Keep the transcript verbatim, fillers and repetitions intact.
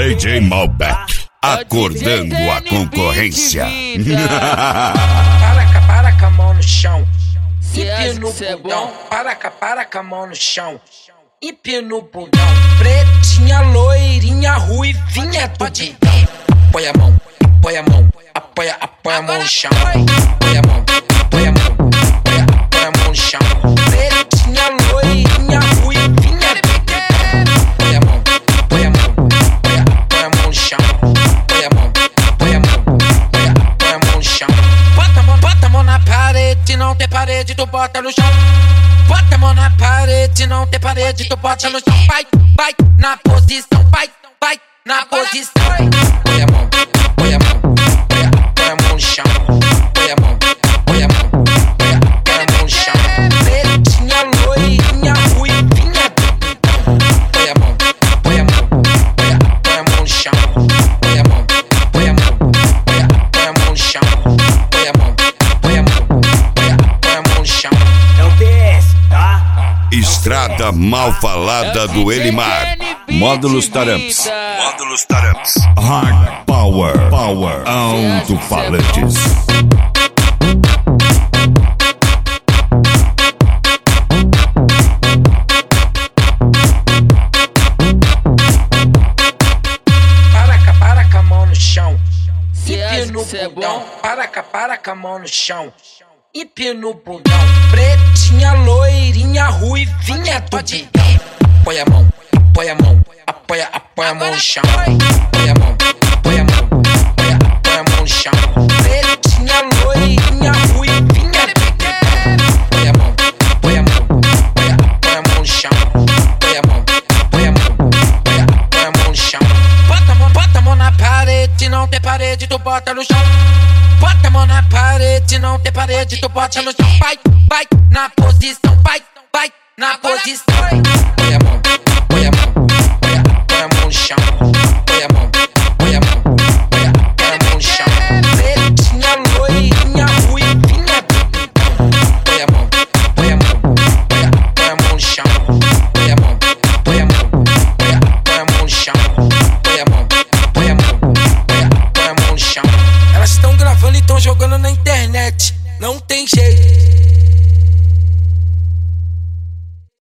D J Malbec, acordando a concorrência. Para cá, para com a mão no chão. Hipe no bundão. Para cá, para com a mão no chão. Hipe no bundão. Pretinha, loirinha, ruivinha do bundão. Apoia a mão, apoia a mão, apoia, apoia a mão no chão. Apoia a mão, apoia a mão, apoia, apoia a mão no chão. Pretinha, loirinha, ruivinha do bundão. Apoia a mão, apoia a mão, apoia, apoia a mão no chão. Apoia a mão, apoia a mão, apoia, apoia a mão no chão. Bota a mão, bota a mão na parede, não tem parede, tu bota no chão. Bota a mão na parede, não tem parede, tu bota no chão. Vai, vai, na posição, vai, vai, na posição. Põe a mão, põe a mão, põe a, põe a mão no chão. Põe a mão, põe a mão, põe a, põe a mão no chão. Pretinha, loirinha, ruivinha do bundão. Põe a mão, põe a mão, põe a, põe a mão no chão. Põe a mão, põe a mão, põe a, põe a mão no chão. Põe a mão, põe a mão, põe a, põe a mão no chão. É o P S, tá? Estrada mal falada do Elimar. Módulos Taramps. Módulos Taramps. Hard Power. Power. Alto-falantes. Para cá, para com a mão no chão. Hipe no bundão. Para cá, para com a mão no chão. Hipe no bundão. Pretinha, loirinha, ruivinha do bundão. Põe a mão, põe a mão, apoia, apoia a mão no chão. Põe a mão, põe a mão, apoia, apoia a mão no chão. Pretinha, loirinha, ruivinha do bundão. Põe a mão, põe a mão, apoia, apoia a mão no chão. Põe a mão, põe a mão, apoia, apoia a mão no chão. Bota a mão, bota a mão na parede, não tem parede, tu bota no chão. Bota a mão na parede, não tem parede, tu bota no chão. Vai, vai, na posição, vai, vai, na posição. Põe a mão, põe a mão, põe a, põe a mão no chão. Põe a mão, põe a mão, põe a, põe a mão no chão. Pretinha, loirinha, ruivinha do bundão. Põe a mão, põe a mão, põe a, põe a mão no chão. Põe a mão, põe a mão, põe a, põe a mão no chão. Põe a mão, põe a mão, põe a, põe a mão no chão. Elas estão gravando e estão jogando na internet, não tem jeito.